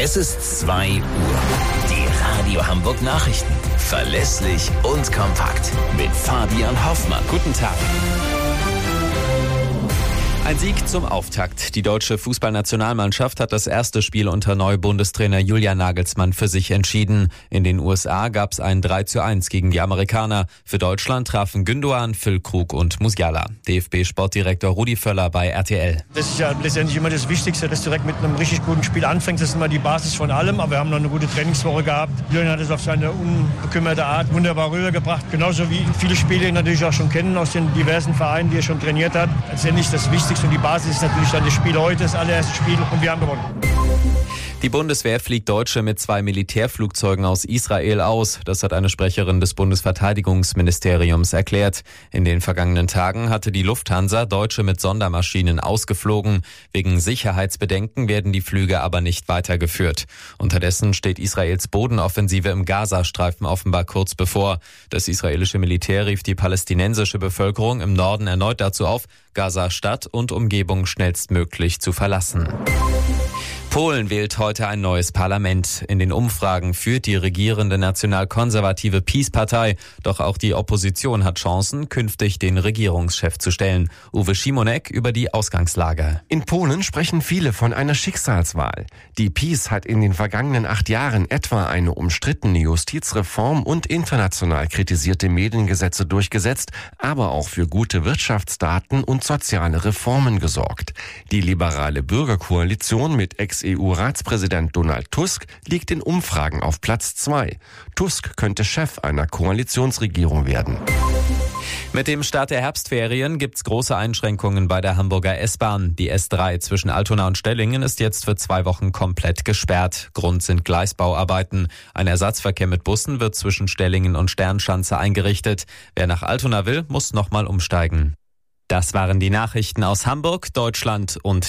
Es ist 2 Uhr. Die Radio Hamburg Nachrichten. Verlässlich und kompakt. Mit Fabian Hoffmann. Guten Tag. Ein Sieg zum Auftakt. Die deutsche Fußballnationalmannschaft hat das erste Spiel unter Neubundestrainer Julian Nagelsmann für sich entschieden. In den USA gab es ein 3:1 gegen die Amerikaner. Für Deutschland trafen Gündoğan, Füllkrug und Musiala. DFB-Sportdirektor Rudi Völler bei RTL. Das ist ja letztendlich immer das Wichtigste, dass du direkt mit einem richtig guten Spiel anfängst. Das ist immer die Basis von allem. Aber wir haben noch eine gute Trainingswoche gehabt. Julian hat es auf seine unbekümmerte Art wunderbar rübergebracht. Genauso wie viele Spiele ihn natürlich auch schon kennen aus den diversen Vereinen, die er schon trainiert hat. Letztendlich das Wichtigste und die Basis ist natürlich dann das Spiel heute, das allererste Spiel, und wir haben gewonnen. Die Bundeswehr fliegt Deutsche mit 2 Militärflugzeugen aus Israel aus. Das hat eine Sprecherin des Bundesverteidigungsministeriums erklärt. In den vergangenen Tagen hatte die Lufthansa Deutsche mit Sondermaschinen ausgeflogen. Wegen Sicherheitsbedenken werden die Flüge aber nicht weitergeführt. Unterdessen steht Israels Bodenoffensive im Gazastreifen offenbar kurz bevor. Das israelische Militär rief die palästinensische Bevölkerung im Norden erneut dazu auf, Gaza-Stadt und Umgebung schnellstmöglich zu verlassen. Polen wählt heute ein neues Parlament. In den Umfragen führt die regierende nationalkonservative PiS-Partei. Doch auch die Opposition hat Chancen, künftig den Regierungschef zu stellen. Uwe Szymonek über die Ausgangslage. In Polen sprechen viele von einer Schicksalswahl. Die PiS hat in den vergangenen 8 Jahren etwa eine umstrittene Justizreform und international kritisierte Mediengesetze durchgesetzt, aber auch für gute Wirtschaftsdaten und soziale Reformen gesorgt. Die liberale Bürgerkoalition mit Ex-EU-Ratspräsident Donald Tusk liegt in Umfragen auf Platz 2. Tusk könnte Chef einer Koalitionsregierung werden. Mit dem Start der Herbstferien gibt's große Einschränkungen bei der Hamburger S-Bahn. Die S3 zwischen Altona und Stellingen ist jetzt für 2 Wochen komplett gesperrt. Grund sind Gleisbauarbeiten. Ein Ersatzverkehr mit Bussen wird zwischen Stellingen und Sternschanze eingerichtet. Wer nach Altona will, muss nochmal umsteigen. Das waren die Nachrichten aus Hamburg, Deutschland und